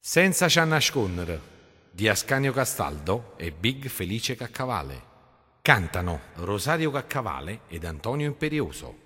Senza c'ha nascondere di Ascanio Castaldo e Big Felice Caccavale. Cantano Rosario Caccavale ed Antonio Imperioso.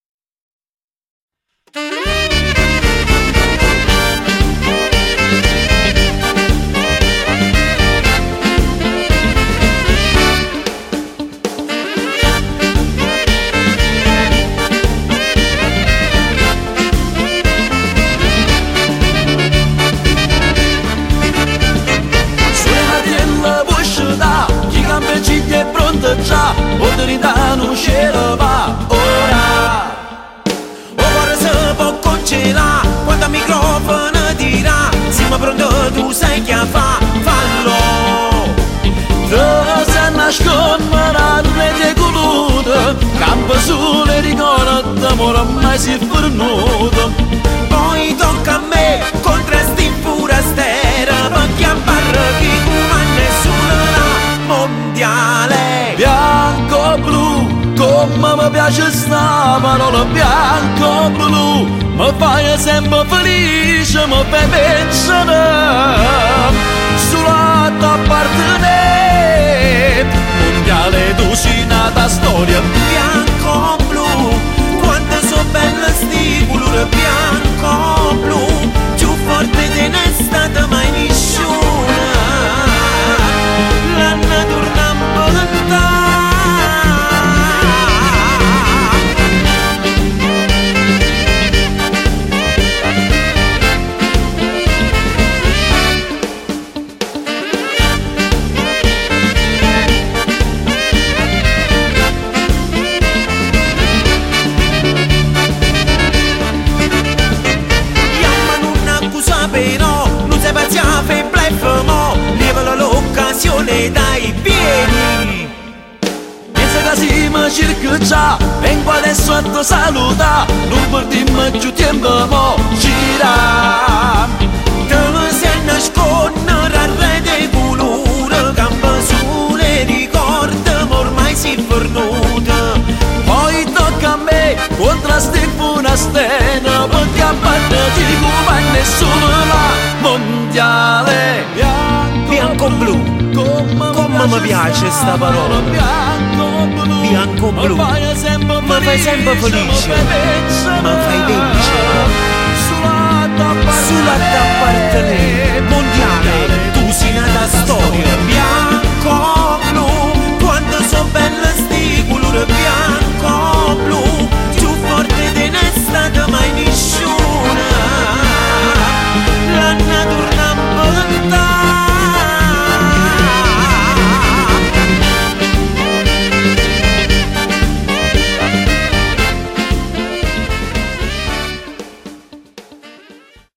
È pronta già, l'autorità non ce la va ora. Ora se può congelare, quando il microfono dirà, siamo pronti, tu sai che fa, fallo. Te se nasconde la rete coluta, campo sulle ricordi d'amore mai si è fornuto. Poi tocca a me, contro sti furastera, perché a barra chi comanda sulla mondiale. Bianco-blu, come mi piace sta parola, bianco-blu, mi fai sempre felice, mi fai pensare sulla tua appartenere. Mondiale tu sei nata storia, bianco-blu, quanto so bella sti colore, bianco-blu, più forte te ne è stata mai nessuna. La natura dai piedi. Pensa che si mi cerca già, vengo adesso a te saluta, non perdiamo più tempo, mo gira. Te sei nascondere a rete colore, campa sulle ricordi, ormai si è fornuta. Poi tocca a me, contrasti una stena, perché a parte di come nessuno la mondiale. Bianco-blu, come mi piace sta parola, bianco-blu, mi fai sempre felice, mi fai vincere sulla tua parte.